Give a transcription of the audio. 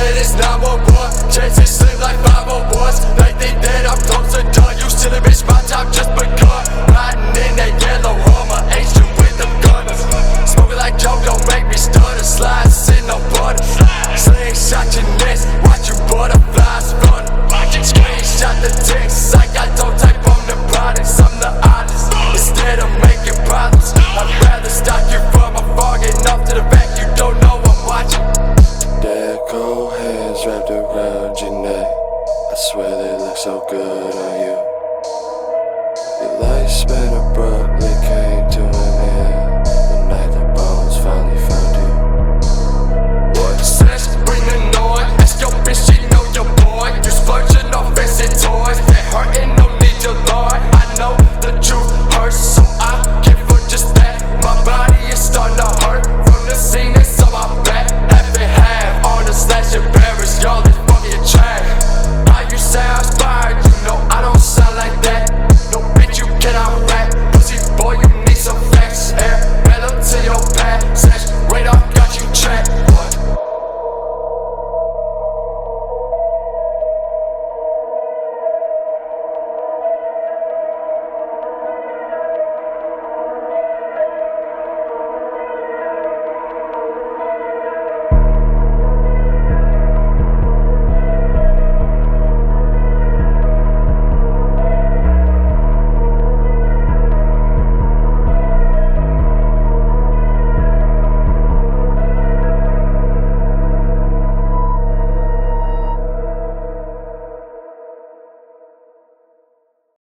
it is 911. Chasing slim like 501s. They think that I'm closer to you. Silly bitch, my time just begun. Riding in that yellow Hummer, H2 with them gunners. Smoking like Joe, don't make me stutter. Slide, sitting on butter. Slingshot your nest, watch you butterflies run. Screenshot the text, I got no type on the products. I'm the honest, instead of making problems, I'd rather stalk you from afar, getting off to the back, you don't know I'm watching. There go hands wrapped around your neck. I swear they look so good